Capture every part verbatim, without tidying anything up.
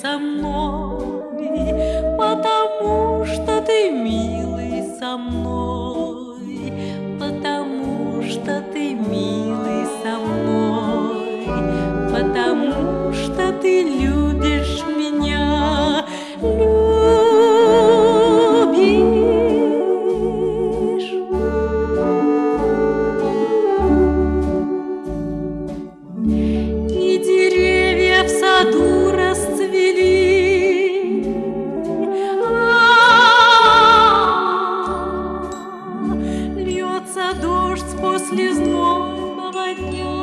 со мной, потому что ты милый со мной, потому что ты милый со мной, потому что ты любишь меня, любишь. И деревья в саду расцвели, а-а-а, льется дождь после знойного дня,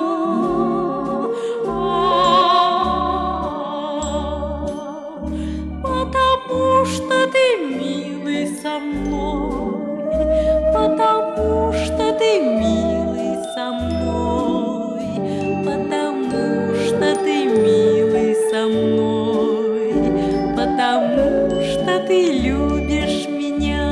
а-а-а, потому что ты милый со мной, потому что ты милый со мной, потому что ты милый со мной, потому что ты любишь меня.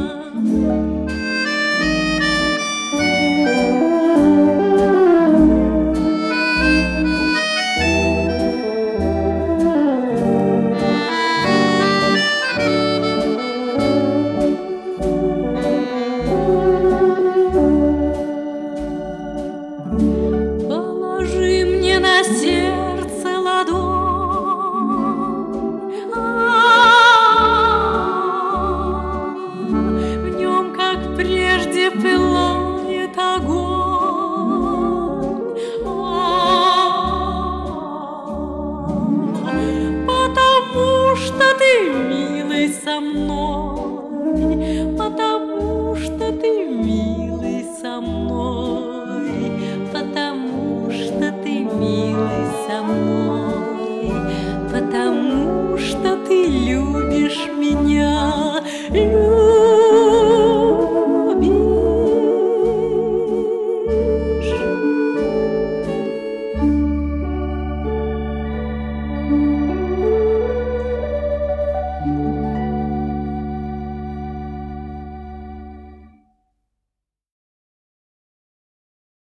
Положи мне на сердце ладонь, а-а-а, в нем, как прежде, пылает огонь, а-а-а, потому что ты милый со мной, потому что ты милый со мной, потому что ты милый со мной, потому что